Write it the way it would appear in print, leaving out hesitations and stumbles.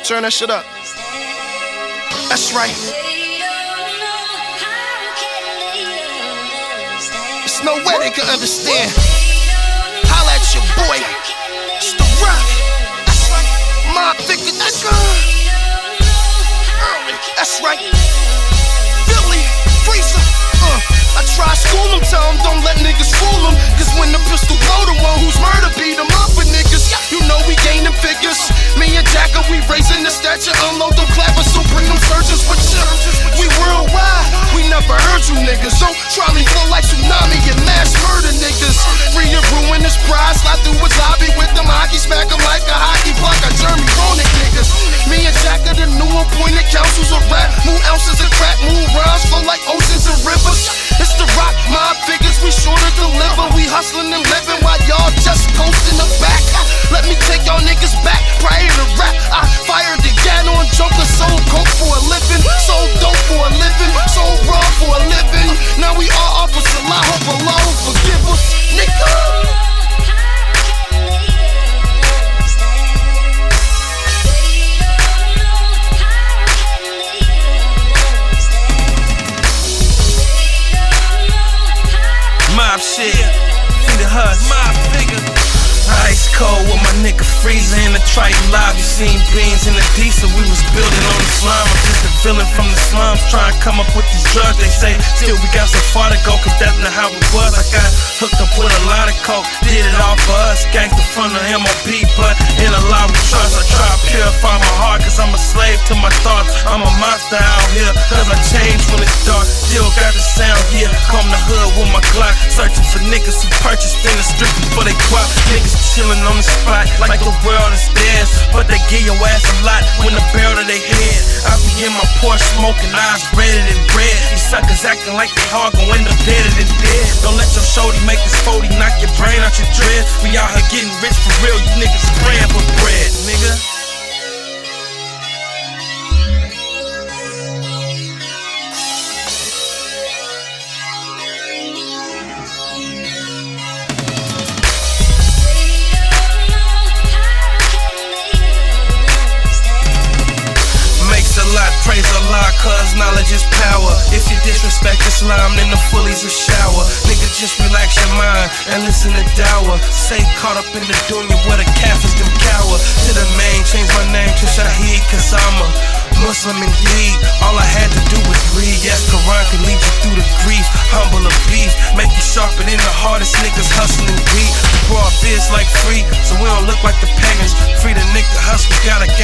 turn that shit up. That's right. There's no way they can understand. Holla at your boy. It's the rock. That's right. My figure, that's good. Early, that's right. Billy, Freezer. I try to school them, tell them don't let niggas fool them. Cause when the pistol blow, the one who's murder beat them up with niggas. You know we gaining figures. Me and Jacka, we raising the stature. Unload them clappers, so bring them surgeons with you. We worldwide, we never heard you niggas. Don't try me flow like tsunami and mass murder niggas. Free and ruin his pride, slide through his lobby with them hockey, smack him like a hockey puck. I Jeremy Roenick niggas. Me and Jacka, the new appointed councils of rap. Move ounces of crack, move rhymes, flow like oceans and rivers. It's the rock, my figures, we sure to deliver. We hustling and living while y'all just coasting the back. Let me take y'all niggas back. Prior to rap, I fired the gat on Joker. Sold coke for a living, sold dope for a living, sold raw for a living. Now we all opposite, I hope Allah will forgive us, nigga. Mob shit, see the hush, mob figure. Ice cold with my nigga Freezer in the Triton lobby. Seen beans in the diesel, we was building on the slime. I'm just a villain from the slums, trying to come up with these drugs. They say, still we got so far to go, cause that's not how it was. I got hooked up with a lot of coke, did it all for us. Gangsta from the MOB, but in a lot of trust. I try to purify my heart, cause I'm a slave to my thoughts. I'm a monster out here, cause I change when it's dark. Still got the sound here, come the hood with my Glock. Searching for niggas who purchased in the street before they guap. Niggas chillin' on the spot like the world is theirs, but they give your ass a lot when the barrel to their head. I be in my Porsche smoking, eyes redder than red. These suckers acting like they hard, gon' end up deader than dead. Don't let your shorty make this 40 knock your brain out your dread. We out here getting rich for real, you niggas praying for bread, nigga. Praise Allah, cause knowledge is power. If you disrespect Islam, then the fully's a shower. Nigga, just relax your mind and listen to Dawah. Say caught up in the dunya where the Kafirs them cower. To the main, change my name to Shaheed, cause I'm a Muslim indeed. All I had to do was read. Yes, Quran can lead you through the grief. Humble a beef, make you sharper than the hardest niggas hustling beat. We grow our biz like free, so we don't look like the pagans. Free the nigga hustle, gotta